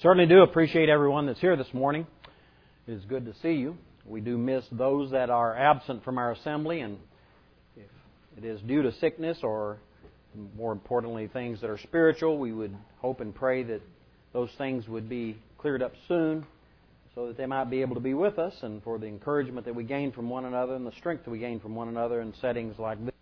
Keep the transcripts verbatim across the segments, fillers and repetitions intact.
Certainly do appreciate everyone that's here this morning. It is good to see you. We do miss those that are absent from our assembly, and if it is due to sickness or, more importantly, things that are spiritual, we would hope and pray that those things would be cleared up soon so that they might be able to be with us, and for the encouragement that we gain from one another and the strength that we gain from one another in settings like this.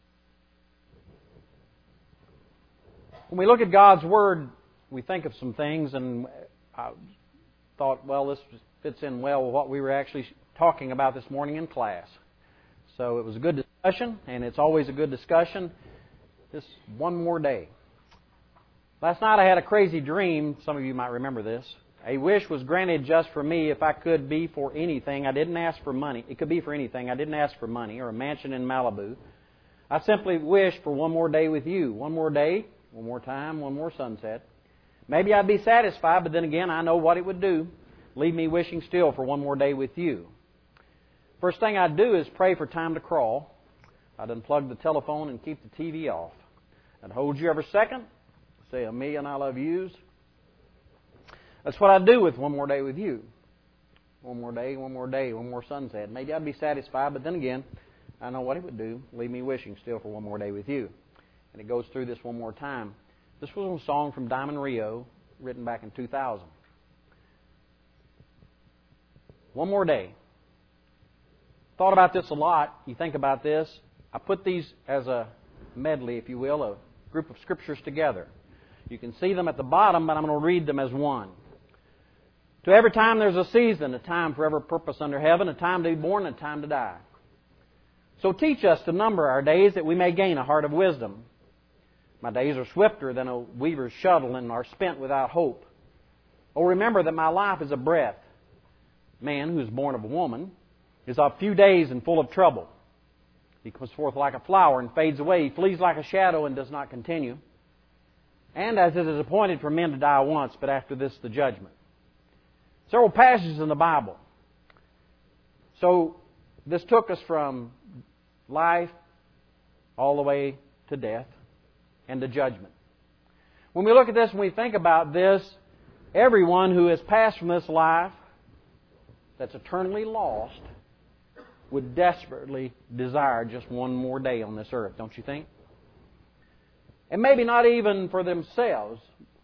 When we look at God's Word, we think of some things, and I thought, well, this fits in well with what we were actually talking about this morning in class. So it was a good discussion, and it's always a good discussion. This one more day. Last night I had a crazy dream. Some of you might remember this. A wish was granted just for me if I could be for anything. I didn't ask for money. It could be for anything. I didn't ask for money or a mansion in Malibu. I simply wished for one more day with you. One more day, one more time, one more sunset. Maybe I'd be satisfied, but then again, I know what it would do. Leave me wishing still for one more day with you. First thing I'd do is pray for time to crawl. I'd unplug the telephone and keep the T V off. I'd hold you every second, say a million I love yous. That's what I'd do with one more day with you. One more day, one more day, one more sunset. Maybe I'd be satisfied, but then again, I know what it would do. Leave me wishing still for one more day with you. And it goes through this one more time. This was a song from Diamond Rio, written back in two thousand. One more day. Thought about this a lot. You think about this. I put these as a medley, if you will, a group of scriptures together. You can see them at the bottom, but I'm going to read them as one. To every time there's a season, a time for every purpose under heaven, a time to be born and a time to die. So teach us to number our days that we may gain a heart of wisdom. My days are swifter than a weaver's shuttle and are spent without hope. Oh, remember that my life is a breath. Man who is born of a woman is of few days and full of trouble. He comes forth like a flower and fades away. He flees like a shadow and does not continue. And as it is appointed for men to die once, but after this the judgment. Several passages in the Bible. So this took us from life all the way to death and to judgment. When we look at this and we think about this, everyone who has passed from this life that's eternally lost would desperately desire just one more day on this earth, don't you think? And maybe not even for themselves.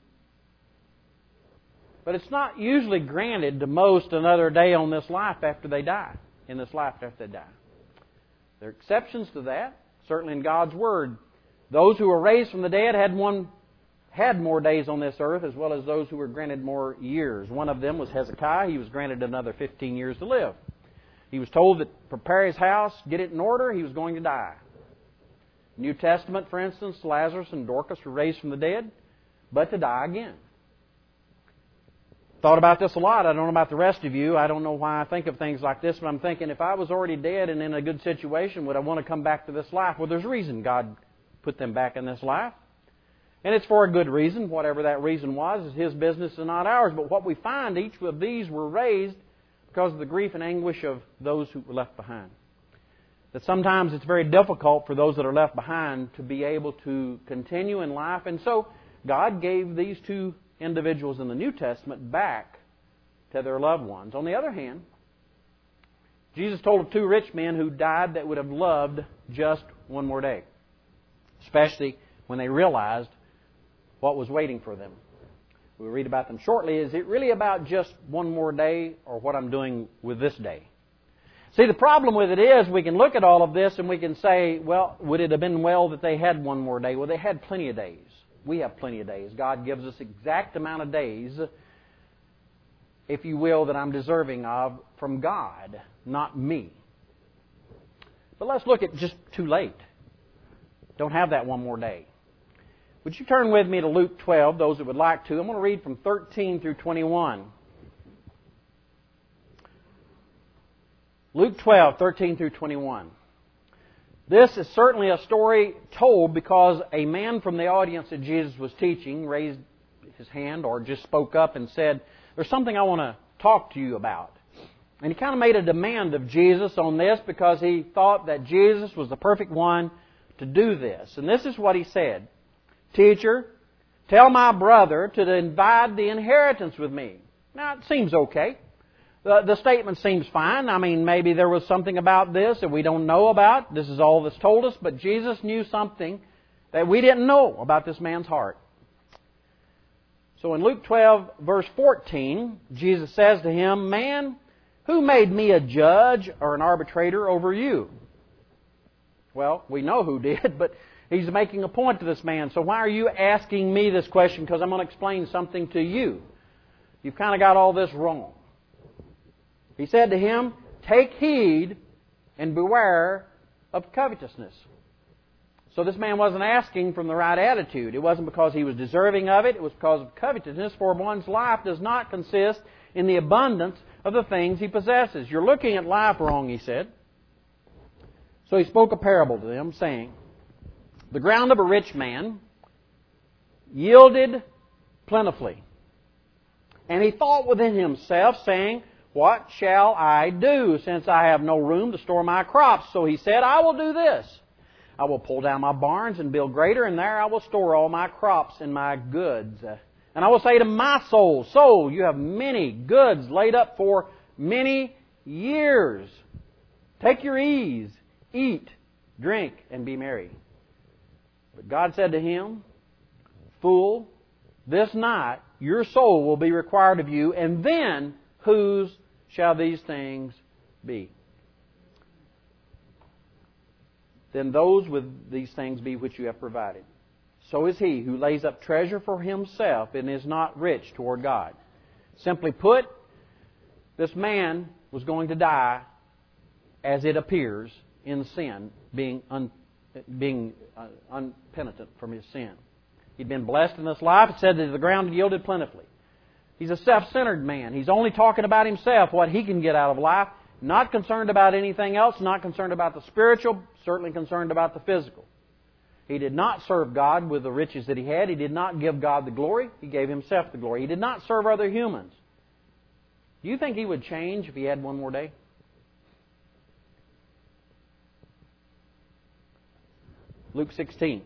But it's not usually granted to most another day on this life after they die. In this life after they die. There are exceptions to that. Certainly in God's Word. Those who were raised from the dead had one had more days on this earth, as well as those who were granted more years. One of them was Hezekiah. He was granted another fifteen years to live. He was told that prepare his house, get it in order, he was going to die. New Testament, for instance, Lazarus and Dorcas were raised from the dead, but to die again. Thought about this a lot. I don't know about the rest of you. I don't know why I think of things like this, but I'm thinking, if I was already dead and in a good situation, would I want to come back to this life? Well, there's a reason God put them back in this life. And it's for a good reason. Whatever that reason was is His business and not ours. But what we find, each of these were raised because of the grief and anguish of those who were left behind. That sometimes it's very difficult for those that are left behind to be able to continue in life. And so God gave these two individuals in the New Testament back to their loved ones. On the other hand, Jesus told of two rich men who died that would have loved just one more day. Especially when they realized what was waiting for them. We'll read about them shortly. Is it really about just one more day or what I'm doing with this day? See, the problem with it is we can look at all of this and we can say, well, would it have been well that they had one more day? Well, they had plenty of days. We have plenty of days. God gives us exact amount of days, if you will, that I'm deserving of from God, not me. But let's look at just too late. Don't have that one more day. Would you turn with me to Luke twelve, those that would like to? I'm going to read from thirteen through twenty-one. Luke twelve, thirteen through twenty-one. This is certainly a story told because a man from the audience that Jesus was teaching raised his hand or just spoke up and said, there's something I want to talk to you about. And he kind of made a demand of Jesus on this because he thought that Jesus was the perfect one to do this. And this is what he said. Teacher, tell my brother to divide the inheritance with me. Now, it seems okay. The, the statement seems fine. I mean, maybe there was something about this that we don't know about. This is all that's told us. But Jesus knew something that we didn't know about this man's heart. So in Luke twelve, verse fourteen, Jesus says to him, "Man, who made me a judge or an arbitrator over you?" Well, we know who did, but He's making a point to this man. So why are you asking me this question? Because I'm going to explain something to you. You've kind of got all this wrong. He said to him, "Take heed and beware of covetousness." So this man wasn't asking from the right attitude. It wasn't because he was deserving of it. It was because of covetousness. For one's life does not consist in the abundance of the things he possesses. You're looking at life wrong, he said. So he spoke a parable to them, saying, "The ground of a rich man yielded plentifully. And he thought within himself, saying, What shall I do, since I have no room to store my crops? So he said, I will do this. I will pull down my barns and build greater, and there I will store all my crops and my goods. And I will say to my soul, Soul, you have many goods laid up for many years. Take your ease, eat, drink, and be merry. But God said to him, Fool, this night your soul will be required of you, and then whose shall these things be? Then those with these things be which you have provided. So is he who lays up treasure for himself and is not rich toward God." Simply put, this man was going to die, as it appears, in sin, being un, being uh, unpenitent from his sin. He'd been blessed in this life. It said that the ground yielded plentifully. He's a self-centered man. He's only talking about himself, what he can get out of life. Not concerned about anything else. Not concerned about the spiritual. Certainly concerned about the physical. He did not serve God with the riches that he had. He did not give God the glory. He gave himself the glory. He did not serve other humans. Do you think he would change if he had one more day? Luke sixteen.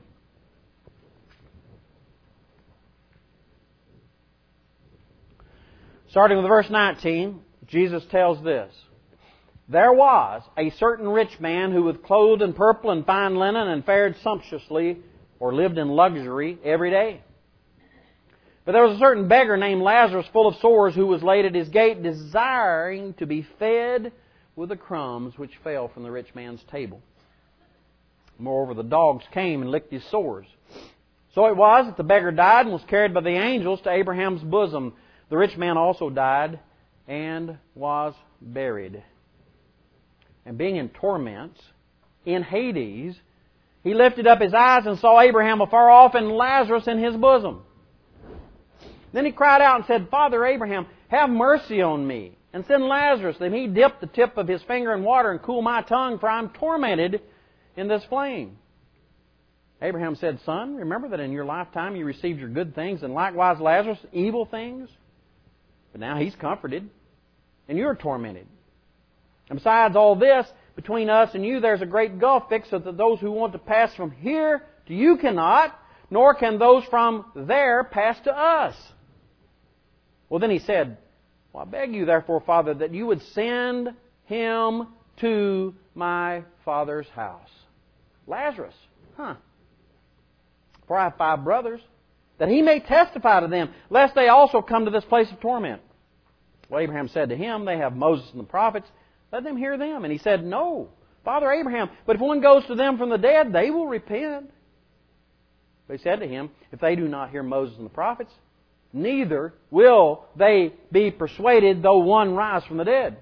Starting with verse nineteen, Jesus tells this. "There was a certain rich man who was clothed in purple and fine linen and fared sumptuously, or lived in luxury, every day. But there was a certain beggar named Lazarus, full of sores, who was laid at his gate, desiring to be fed with the crumbs which fell from the rich man's table. Moreover, the dogs came and licked his sores. So it was that the beggar died and was carried by the angels to Abraham's bosom. The rich man also died and was buried. And being in torments in Hades, he lifted up his eyes and saw Abraham afar off and Lazarus in his bosom. Then he cried out and said, Father Abraham, have mercy on me, and send Lazarus, that he dip the tip of his finger in water and cool my tongue, for I am tormented in this flame. Abraham said, Son, remember that in your lifetime you received your good things, and likewise Lazarus evil things. But now he's comforted, and you're tormented. And besides all this, between us and you there's a great gulf fixed, so that those who want to pass from here to you cannot, nor can those from there pass to us. Well, then he said, Well, I beg you, therefore, Father, that you would send him to my father's house. Lazarus, huh? For I have five brothers, that he may testify to them, lest they also come to this place of torment. Well, Abraham said to him, They have Moses and the prophets, let them hear them. And he said, No, Father Abraham, but if one goes to them from the dead, they will repent. They said to him, If they do not hear Moses and the prophets, neither will they be persuaded, though one rise from the dead.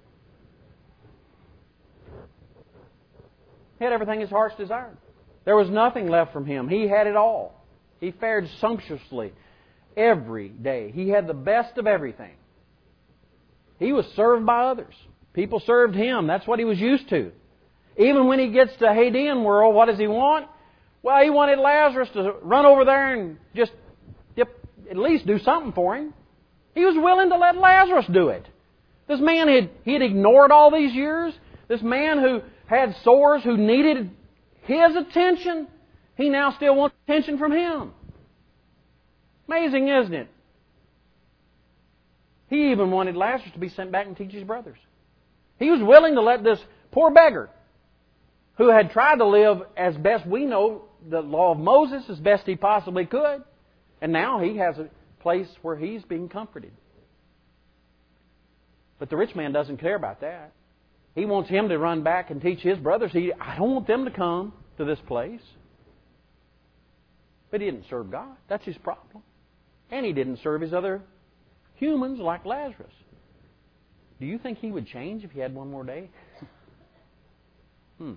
He had everything his heart's desired. There was nothing left from him. He had it all. He fared sumptuously every day. He had the best of everything. He was served by others. People served him. That's what he was used to. Even when he gets to Hadean world, what does he want? Well, he wanted Lazarus to run over there and just dip, at least do something for him. He was willing to let Lazarus do it. This man had he had ignored all these years. This man who had sores, who needed his attention, he now still wants attention from him. Amazing, isn't it? He even wanted Lazarus to be sent back and teach his brothers. He was willing to let this poor beggar, who had tried to live as best we know the law of Moses as best he possibly could, and now he has a place where he's being comforted. But the rich man doesn't care about that. He wants him to run back and teach his brothers. He, I don't want them to come to this place. But he didn't serve God. That's his problem. And he didn't serve his other humans like Lazarus. Do you think he would change if he had one more day? hmm.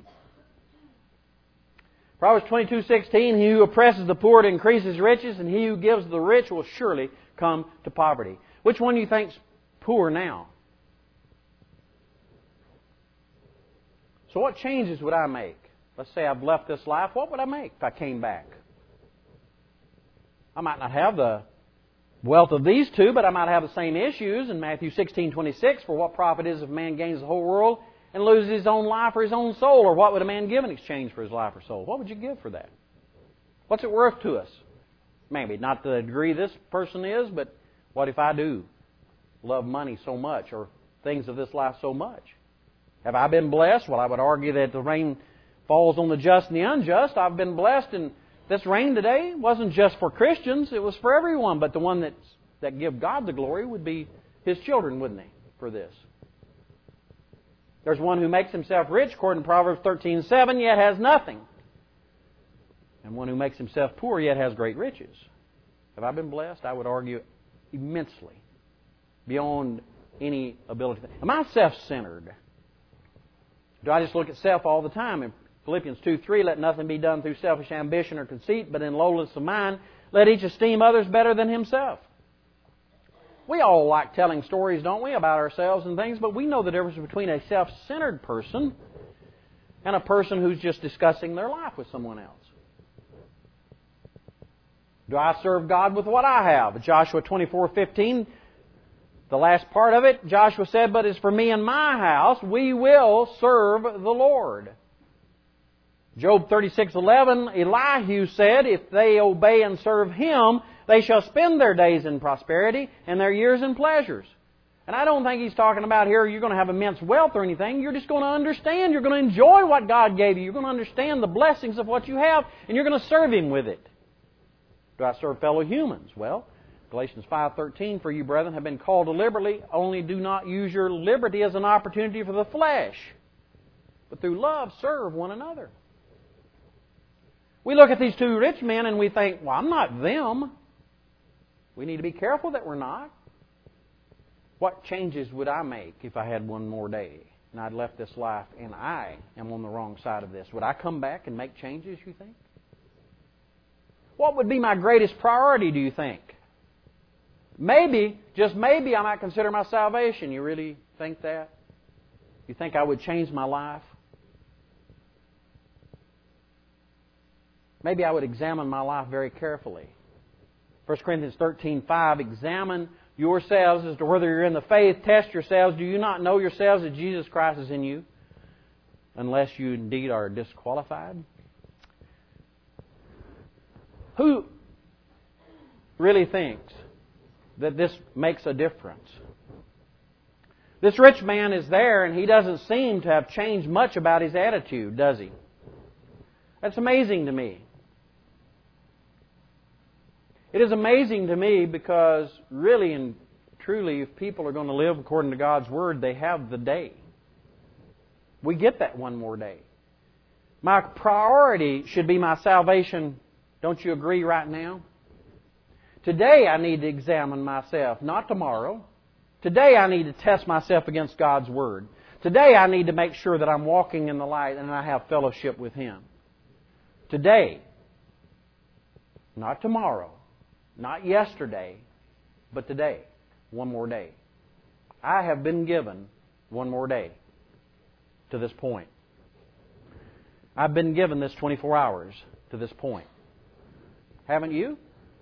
Proverbs twenty-two sixteen, he who oppresses the poor to increase his riches, and he who gives the rich will surely come to poverty. Which one do you think's poor now? So what changes would I make? Let's say I've left this life. What would I make if I came back? I might not have the wealth of these two, but I might have the same issues. In Matthew sixteen twenty-six, for what profit is if a man gains the whole world and loses his own life or his own soul? Or what would a man give in exchange for his life or soul? What would you give for that? What's it worth to us? Maybe not to the degree this person is, but what if I do love money so much or things of this life so much? Have I been blessed? Well, I would argue that the rain falls on the just and the unjust. I've been blessed, and this rain today wasn't just for Christians. It was for everyone. But the one that's, that give God the glory would be His children, wouldn't they, for this? There's one who makes himself rich, according to Proverbs thirteen seven, yet has nothing. And one who makes himself poor, yet has great riches. Have I been blessed? I would argue immensely, beyond any ability. Am I self-centered? Do I just look at self all the time? In Philippians two three, let nothing be done through selfish ambition or conceit, but in lowliness of mind, let each esteem others better than himself. We all like telling stories, don't we, about ourselves and things, but we know the difference between a self-centered person and a person who's just discussing their life with someone else. Do I serve God with what I have? Joshua twenty-four fifteen, the last part of it, Joshua said, but as for me and my house, we will serve the Lord. Job thirty-six eleven, Elihu said, if they obey and serve Him, they shall spend their days in prosperity and their years in pleasures. And I don't think he's talking about here you're going to have immense wealth or anything. You're just going to understand. You're going to enjoy what God gave you. You're going to understand the blessings of what you have, and you're going to serve Him with it. Do I serve fellow humans? Well, Galatians five thirteen, for you, brethren, have been called deliberately, only do not use your liberty as an opportunity for the flesh, but through love serve one another. We look at these two rich men and we think, well, I'm not them. We need to be careful that we're not. What changes would I make if I had one more day and I'd left this life and I am on the wrong side of this? Would I come back and make changes, you think? What would be my greatest priority, do you think? Maybe, just maybe, I might consider my salvation. You really think that? You think I would change my life? Maybe I would examine my life very carefully. First Corinthians thirteen five, examine yourselves as to whether you're in the faith. Test yourselves. Do you not know yourselves that Jesus Christ is in you? Unless you indeed are disqualified. Who really thinks that this makes a difference? This rich man is there and he doesn't seem to have changed much about his attitude, does he? That's amazing to me. It is amazing to me because really and truly, if people are going to live according to God's Word, they have the day. We get that one more day. My priority should be my salvation. Don't you agree right now? Today I need to examine myself, not tomorrow. Today I need to test myself against God's Word. Today I need to make sure that I'm walking in the light and I have fellowship with Him. Today, not tomorrow, not yesterday, but today, one more day. I have been given one more day to this point. I've been given this twenty-four hours to this point. Haven't you?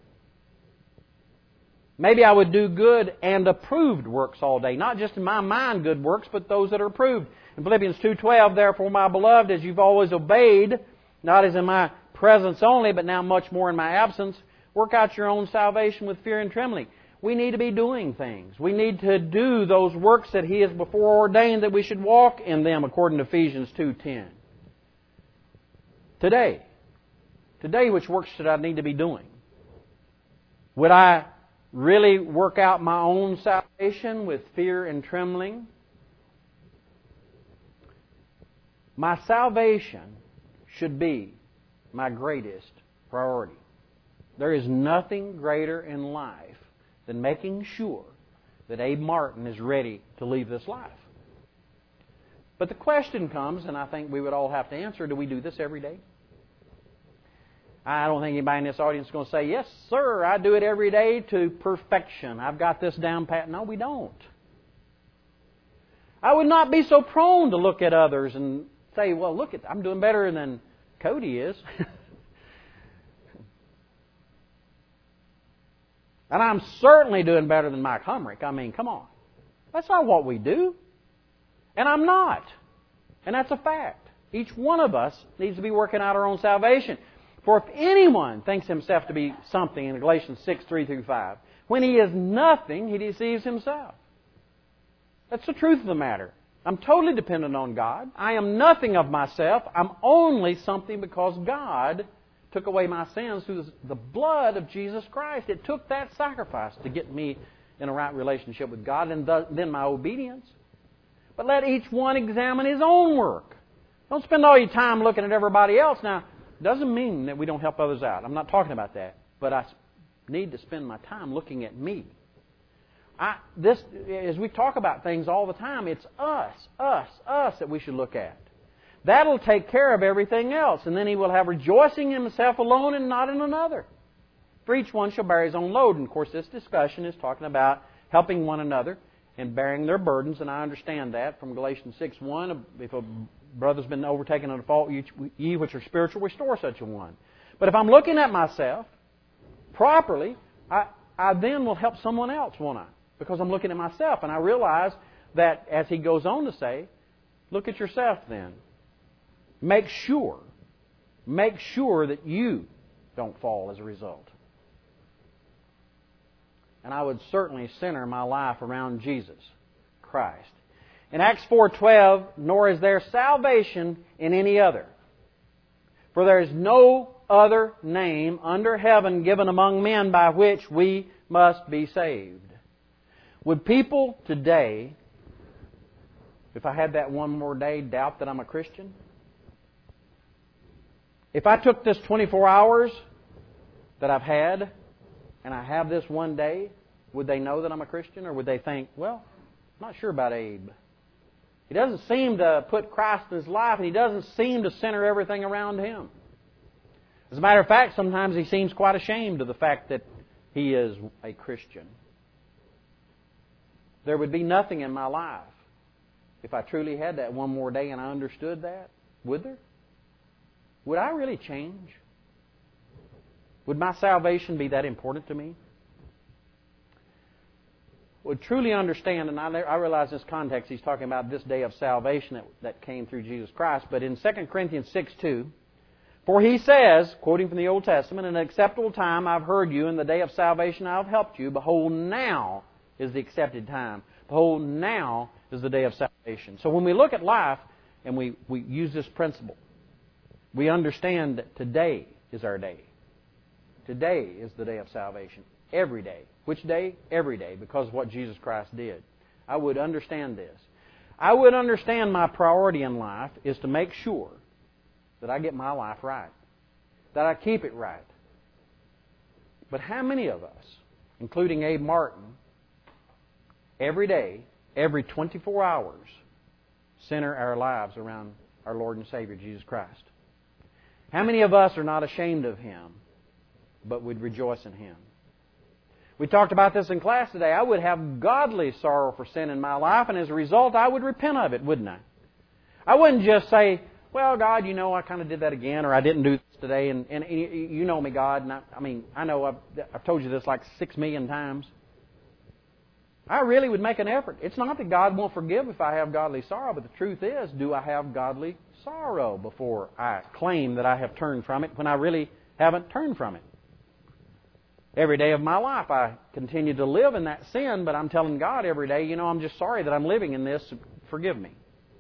Maybe I would do good and approved works all day. Not just in my mind good works, but those that are approved. In Philippians two twelve, therefore, my beloved, as you've always obeyed, not as in my presence only, but now much more in my absence, work out your own salvation with fear and trembling. We need to be doing things. We need to do those works that He has before ordained that we should walk in them according to Ephesians two ten. Today, today which works should I need to be doing? Would I really work out my own salvation with fear and trembling? My salvation should be my greatest priority. There is nothing greater in life than making sure that Abe Martin is ready to leave this life. But the question comes, and I think we would all have to answer, do we do this every day? I don't think anybody in this audience is going to say, yes, sir, I do it every day to perfection. I've got this down pat. No, we don't. I would not be so prone to look at others and say, well, look, at I'm doing better than Cody is. And I'm certainly doing better than Mike Humrick. I mean, come on. That's not what we do. And I'm not. And that's a fact. Each one of us needs to be working out our own salvation. For if anyone thinks himself to be something, in Galatians six, three through five, when he is nothing, he deceives himself. That's the truth of the matter. I'm totally dependent on God. I am nothing of myself. I'm only something because God took away my sins through the blood of Jesus Christ. It took that sacrifice to get me in a right relationship with God and then my obedience. But let each one examine his own work. Don't spend all your time looking at everybody else. Now, it doesn't mean that we don't help others out. I'm not talking about that. But I need to spend my time looking at me. I, this, as we talk about things all the time, it's us, us, us that we should look at. That'll take care of everything else. And then he will have rejoicing in himself alone and not in another. For each one shall bear his own load. And of course this discussion is talking about helping one another and bearing their burdens. And I understand that from Galatians six one. If a brother's been overtaken in a fault, ye which are spiritual, restore such a one. But if I'm looking at myself properly, I, I then will help someone else, won't I? Because I'm looking at myself. And I realize that, as he goes on to say, look at yourself then. Make sure, make sure that you don't fall as a result. And I would certainly center my life around Jesus Christ. In Acts four twelve, nor is there salvation in any other. For there is no other name under heaven given among men by which we must be saved. Would people today, if I had that one more day, doubt that I'm a Christian? If I took this twenty-four hours that I've had, and I have this one day, would they know that I'm a Christian? Or would they think, well, I'm not sure about Abe. He doesn't seem to put Christ in his life, and he doesn't seem to center everything around him. As a matter of fact, sometimes he seems quite ashamed of the fact that he is a Christian. There would be nothing in my life if I truly had that one more day and I understood that. Would there? Would I really change? Would my salvation be that important to me? Would truly understand, and I, I realize in this context he's talking about this day of salvation that, that came through Jesus Christ, but in Second Corinthians six two, for he says, quoting from the Old Testament, in an acceptable time I've heard you, in the day of salvation I have helped you. Behold, now is the accepted time. Behold, now is the day of salvation. So when we look at life and we, we use this principle, we understand that today is our day. Today is the day of salvation. Every day. Which day? Every day, because of what Jesus Christ did. I would understand this. I would understand my priority in life is to make sure that I get my life right. That I keep it right. But how many of us, including Abe Martin, every day, every twenty-four hours, center our lives around our Lord and Savior, Jesus Christ? How many of us are not ashamed of Him, but would rejoice in Him? We talked about this in class today. I would have godly sorrow for sin in my life, and as a result, I would repent of it, wouldn't I? I wouldn't just say, well, God, you know, I kind of did that again, or I didn't do this today, and, and you know me, God. And I, I mean, I know I've, I've told you this like six million times. I really would make an effort. It's not that God won't forgive if I have godly sorrow, but the truth is, do I have godly sorrow before I claim that I have turned from it when I really haven't turned from it? Every day of my life I continue to live in that sin, but I'm telling God every day, you know, I'm just sorry that I'm living in this. Forgive me.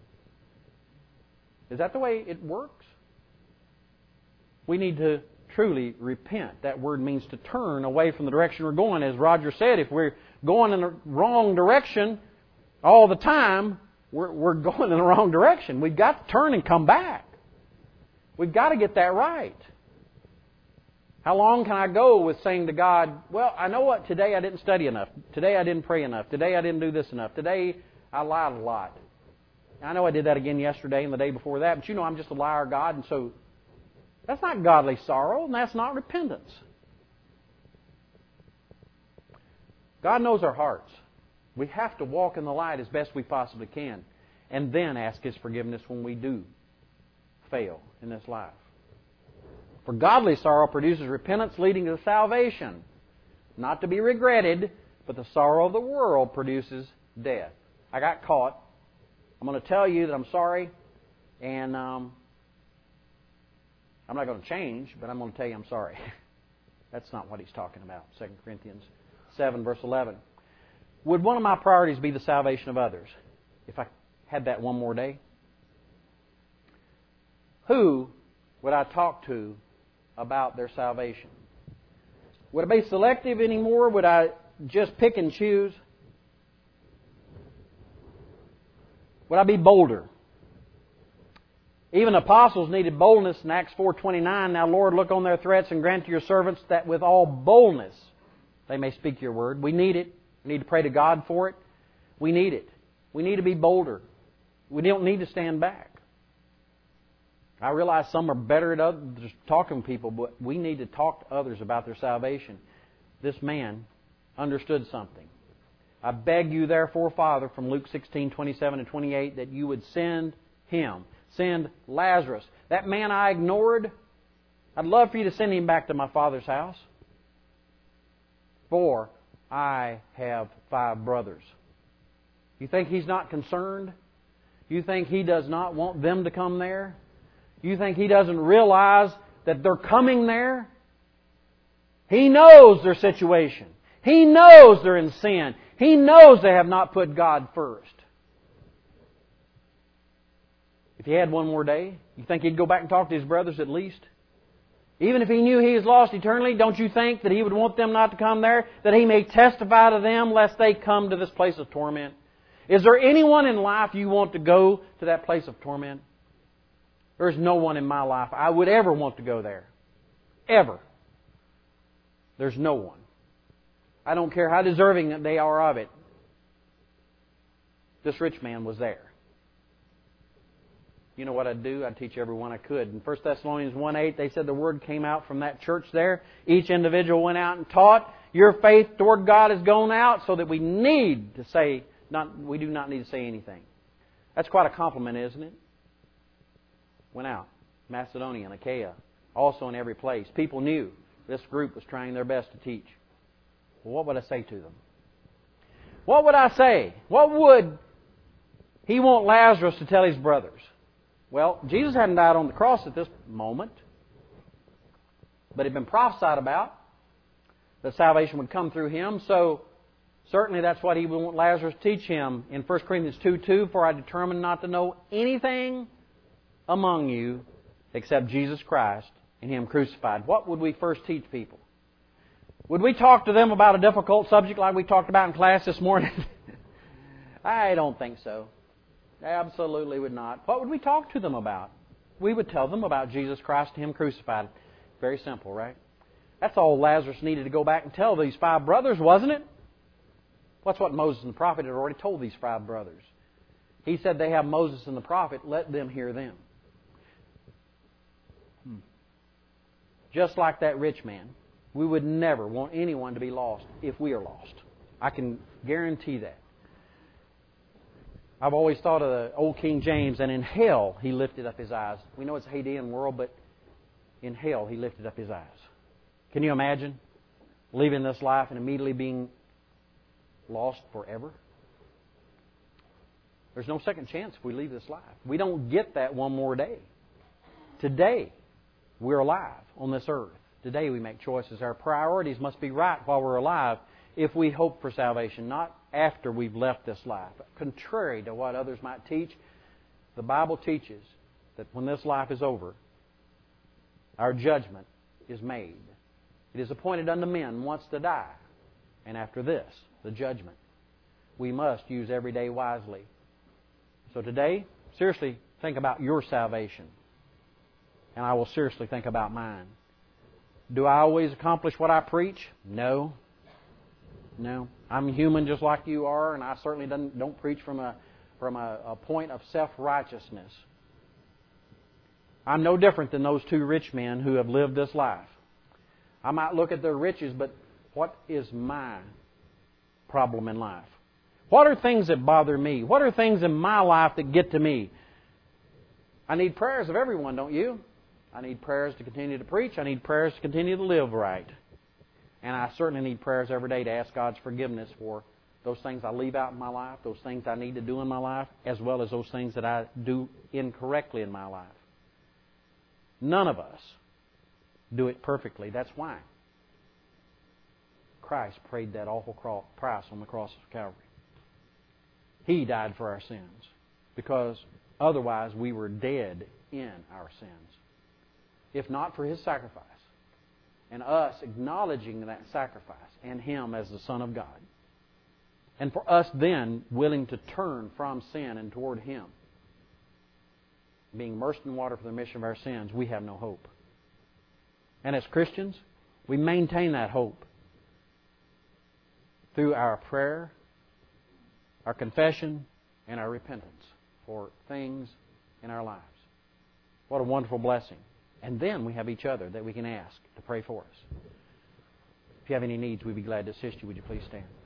Is that the way it works? We need to truly repent. That word means to turn away from the direction we're going. As Roger said, if we're going in the wrong direction all the time, we're, we're going in the wrong direction. We've got to turn and come back. We've got to get that right. How long can I go with saying to God, well, I know what, today I didn't study enough. Today I didn't pray enough. Today I didn't do this enough. Today I lied a lot. I know I did that again yesterday and the day before that, but you know I'm just a liar, God, and so that's not godly sorrow, and that's not repentance. God knows our hearts. We have to walk in the light as best we possibly can, and then ask His forgiveness when we do fail in this life. For godly sorrow produces repentance leading to salvation, not to be regretted, but the sorrow of the world produces death. I got caught. I'm going to tell you that I'm sorry, and um, I'm not going to change, but I'm going to tell you I'm sorry. That's not what he's talking about. Second Corinthians seven, verse eleven. Would one of my priorities be the salvation of others if I had that one more day? Who would I talk to about their salvation? Would I be selective anymore? Would I just pick and choose? Would I be bolder? Even apostles needed boldness in Acts four twenty-nine. Now, Lord, look on their threats and grant to your servants that with all boldness they may speak your word. We need it. We need to pray to God for it. We need it. We need to be bolder. We don't need to stand back. I realize some are better at others, talking to people, but we need to talk to others about their salvation. This man understood something. I beg you, therefore, Father, from Luke sixteen, twenty-seven and twenty-eight, that you would send him, send Lazarus. That man I ignored, I'd love for you to send him back to my Father's house. For I have five brothers. You think he's not concerned? You think he does not want them to come there? You think he doesn't realize that they're coming there? He knows their situation. He knows they're in sin. He knows they have not put God first. If he had one more day, you think he'd go back and talk to his brothers at least? Even if he knew he was lost eternally, don't you think that he would want them not to come there, that he may testify to them lest they come to this place of torment? Is there anyone in life you want to go to that place of torment? There's no one in my life I would ever want to go there. Ever. There's no one. I don't care how deserving that they are of it. This rich man was there. You know what I'd do? I'd teach everyone I could. In First Thessalonians one eight, they said the word came out from that church there. Each individual went out and taught. Your faith toward God has gone out, so that we need to say, not, we do not need to say anything. That's quite a compliment, isn't it? Went out. Macedonia and Achaia. Also in every place. People knew this group was trying their best to teach. Well, what would I say to them? What would I say? What would he want Lazarus to tell his brothers? Well, Jesus hadn't died on the cross at this moment, but it had been prophesied about that salvation would come through him. So certainly that's what he would want Lazarus to teach him in First Corinthians two two. For I determined not to know anything among you except Jesus Christ and Him crucified. What would we first teach people? Would we talk to them about a difficult subject like we talked about in class this morning? I don't think so. Absolutely would not. What would we talk to them about? We would tell them about Jesus Christ and Him crucified. Very simple, right? That's all Lazarus needed to go back and tell these five brothers, wasn't it? That's what Moses and the prophet had already told these five brothers. He said they have Moses and the prophet, let them hear them. Hmm. Just like that rich man, we would never want anyone to be lost if we are lost. I can guarantee that. I've always thought of the old King James, and in hell he lifted up his eyes. We know it's a Hadean world, but in hell he lifted up his eyes. Can you imagine leaving this life and immediately being lost forever? There's no second chance if we leave this life. We don't get that one more day. Today, we're alive on this earth. Today we make choices. Our priorities must be right while we're alive if we hope for salvation, not after we've left this life. Contrary to what others might teach, the Bible teaches that when this life is over, our judgment is made. It is appointed unto men once to die, and after this, the judgment. We must use every day wisely. So today, seriously think about your salvation, and I will seriously think about mine. Do I always accomplish what I preach? No. No. I'm human just like you are, and I certainly don't, don't preach from a from a, a point of self-righteousness. I'm no different than those two rich men who have lived this life. I might look at their riches, but what is my problem in life? What are things that bother me? What are things in my life that get to me? I need prayers of everyone, don't you? I need prayers to continue to preach. I need prayers to continue to live right. And I certainly need prayers every day to ask God's forgiveness for those things I leave out in my life, those things I need to do in my life, as well as those things that I do incorrectly in my life. None of us do it perfectly. That's why Christ paid that awful price on the cross of Calvary. He died for our sins because otherwise we were dead in our sins. If not for His sacrifice and us acknowledging that sacrifice and Him as the Son of God, and for us then willing to turn from sin and toward Him, being immersed in water for the remission of our sins, we have no hope. And as Christians, we maintain that hope through our prayer, our confession, and our repentance for things in our lives. What a wonderful blessing. And then we have each other that we can ask to pray for us. If you have any needs, we'd be glad to assist you. Would you please stand?